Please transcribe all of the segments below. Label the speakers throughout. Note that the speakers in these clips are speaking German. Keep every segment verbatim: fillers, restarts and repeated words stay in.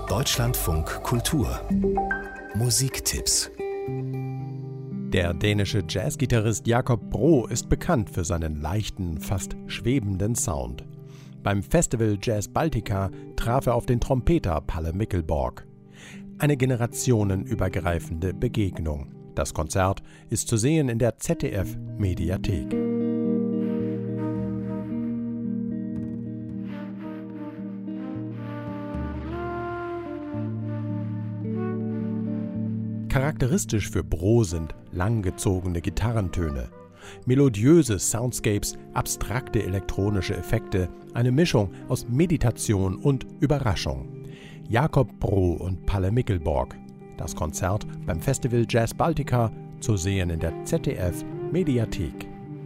Speaker 1: Deutschlandfunk Kultur Musiktipps.
Speaker 2: Der dänische Jazzgitarrist Jacob Bro ist bekannt für seinen leichten, fast schwebenden Sound. Beim Festival Jazz Baltica traf er auf den Trompeter Palle Mikkelborg. Eine generationenübergreifende Begegnung. Das Konzert ist zu sehen in der Z D F-Mediathek. Charakteristisch für Bro sind langgezogene Gitarrentöne, melodiöse Soundscapes, abstrakte elektronische Effekte, eine Mischung aus Meditation und Überraschung. Jacob Bro und Palle Mikkelborg. Das Konzert beim Festival Jazz Baltica, zu sehen in der Z D F-Mediathek.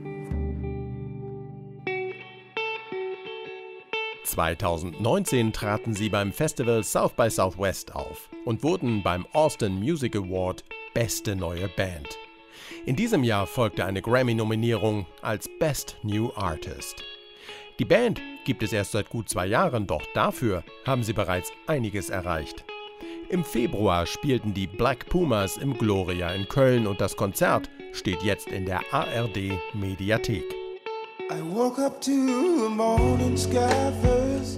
Speaker 2: zweitausendneunzehn traten sie beim Festival South by Southwest auf und wurden beim Austin Music Award Beste Neue Band. In diesem Jahr folgte eine Grammy-Nominierung als Best New Artist. Die Band gibt es erst seit gut zwei Jahren, doch dafür haben sie bereits einiges erreicht. Im Februar spielten die Black Pumas im Gloria in Köln und das Konzert steht jetzt in der A R D-Mediathek.
Speaker 3: I woke up to the morning sky first,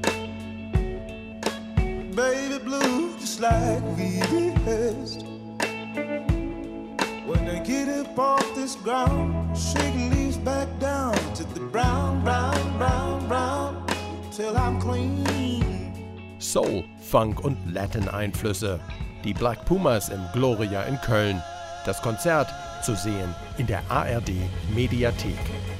Speaker 3: baby blue, just like we rehearsed. When I get up off this ground, shaking leaves back down to the brown, brown, brown, brown, till I'm clean.
Speaker 2: Soul, Funk und Latin-Einflüsse. Die Black Pumas im Gloria in Köln. Das Konzert zu sehen in der A R D-Mediathek.